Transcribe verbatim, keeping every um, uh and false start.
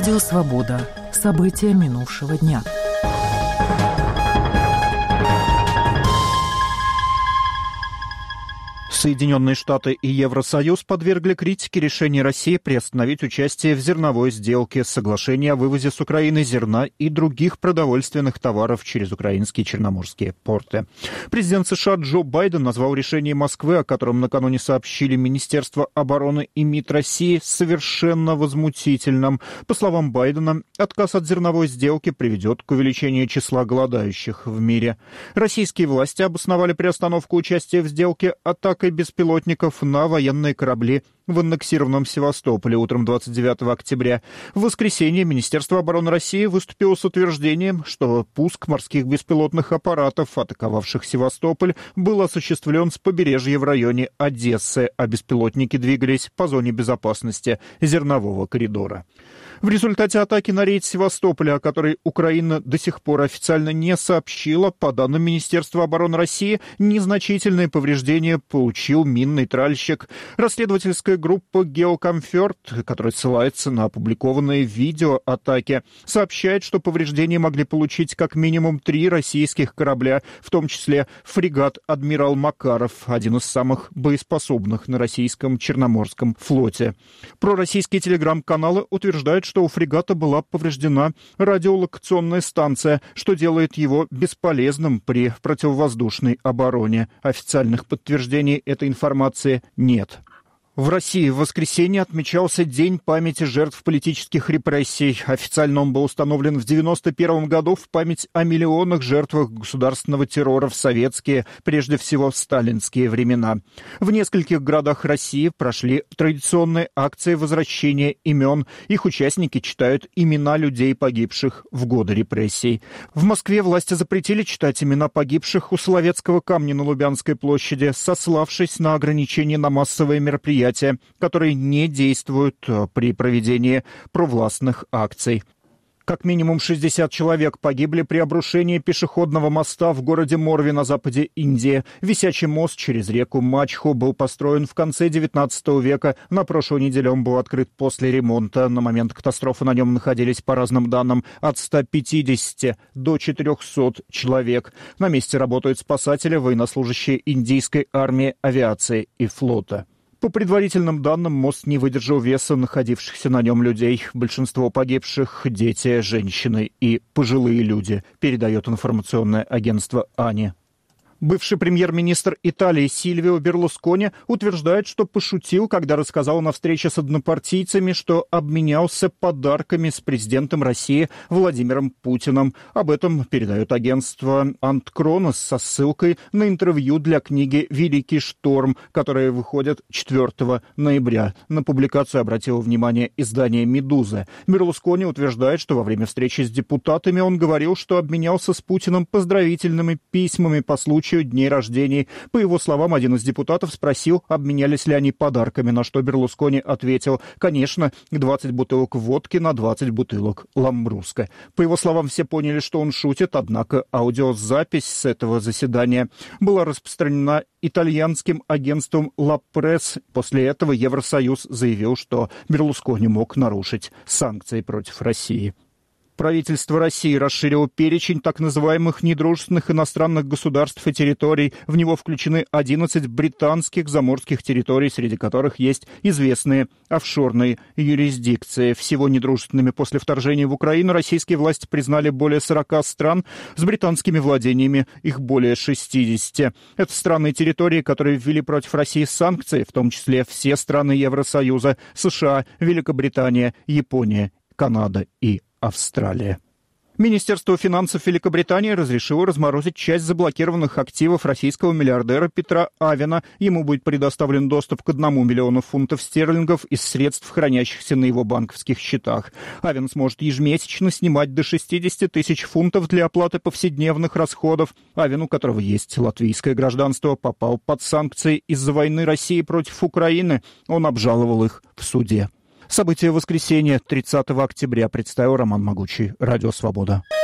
Радио «Свобода». События минувшего дня. Соединенные Штаты и Евросоюз подвергли критике решение России приостановить участие в зерновой сделке, соглашение о вывозе с Украины зерна и других продовольственных товаров через украинские черноморские порты. Президент США Джо Байден назвал решение Москвы, о котором накануне сообщили Министерство обороны и МИД России, совершенно возмутительным. По словам Байдена, отказ от зерновой сделки приведет к увеличению числа голодающих в мире. Российские власти обосновали приостановку участия в сделке атакой беспилотников на военные корабли в аннексированном Севастополе утром двадцать девятого октября. В воскресенье Министерство обороны России выступило с утверждением, что пуск морских беспилотных аппаратов, атаковавших Севастополь, был осуществлен с побережья в районе Одессы, а беспилотники двигались по зоне безопасности зернового коридора. В результате атаки на рейд Севастополя, о которой Украина до сих пор официально не сообщила, по данным Министерства обороны России, незначительные повреждения получил минный тральщик. Расследовательская группа «Геокомфорт», которая ссылается на опубликованные видео атаки, сообщает, что повреждения могли получить как минимум три российских корабля, в том числе фрегат «Адмирал Макаров», один из самых боеспособных на российском Черноморском флоте. Пророссийские телеграм-каналы утверждают, что у фрегата была повреждена радиолокационная станция, что делает его бесполезным при противовоздушной обороне. Официальных подтверждений этой информации нет. В России в воскресенье отмечался День памяти жертв политических репрессий. Официально он был установлен в девяносто первом году в память о миллионах жертвах государственного террора в советские, прежде всего в сталинские времена. В нескольких городах России прошли традиционные акции возвращения имен. Их участники читают имена людей, погибших в годы репрессий. В Москве власти запретили читать имена погибших у Соловецкого камня на Лубянской площади, сославшись на ограничения на массовые мероприятия, которые не действуют при проведении провластных акций. Как минимум шестьдесят человек погибли при обрушении пешеходного моста в городе Морви на западе Индии. Висячий мост через реку Мачху был построен в конце девятнадцатого века. На прошлой неделе он был открыт после ремонта. На момент катастрофы на нем находились, по разным данным, от ста пятидесяти до четырехсот человек. На месте работают спасатели, военнослужащие индийской армии, авиации и флота. По предварительным данным, мост не выдержал веса находившихся на нем людей. Большинство погибших – дети, женщины и пожилые люди, передает информационное агентство АНИ. Бывший премьер-министр Италии Сильвио Берлускони утверждает, что пошутил, когда рассказал на встрече с однопартийцами, что обменялся подарками с президентом России Владимиром Путиным. Об этом передает агентство «Анткронос» со ссылкой на интервью для книги «Великий шторм», которая выходит четвёртого ноября. На публикацию обратило внимание издание «Медуза». Берлускони утверждает, что во время встречи с депутатами он говорил, что обменялся с Путиным поздравительными письмами по случаю дней рождений. По его словам, один из депутатов спросил, обменялись ли они подарками, на что Берлускони ответил: конечно, двадцать бутылок водки на двадцать бутылок ламбруска. По его словам, все поняли, что он шутит, однако аудиозапись с этого заседания была распространена итальянским агентством «Ла Пресс». После этого Евросоюз заявил, что Берлускони мог нарушить санкции против России. Правительство России расширило перечень так называемых недружественных иностранных государств и территорий. В него включены одиннадцать британских заморских территорий, среди которых есть известные офшорные юрисдикции. Всего недружественными после вторжения в Украину российские власти признали более сорока стран, с британскими владениями их более шестидесяти. Это страны и территории, которые ввели против России санкции, в том числе все страны Евросоюза, США, Великобритания, Япония, Канада и Австралия. Министерство финансов Великобритании разрешило разморозить часть заблокированных активов российского миллиардера Петра Авена. Ему будет предоставлен доступ к одному миллиону фунтов стерлингов из средств, хранящихся на его банковских счетах. Авен сможет ежемесячно снимать до шестидесяти тысяч фунтов для оплаты повседневных расходов. Авен, у которого есть латвийское гражданство, попал под санкции из-за войны России против Украины. Он обжаловал их в суде. События воскресенья, тридцатого октября, представил Роман Могучий. Радио «Свобода».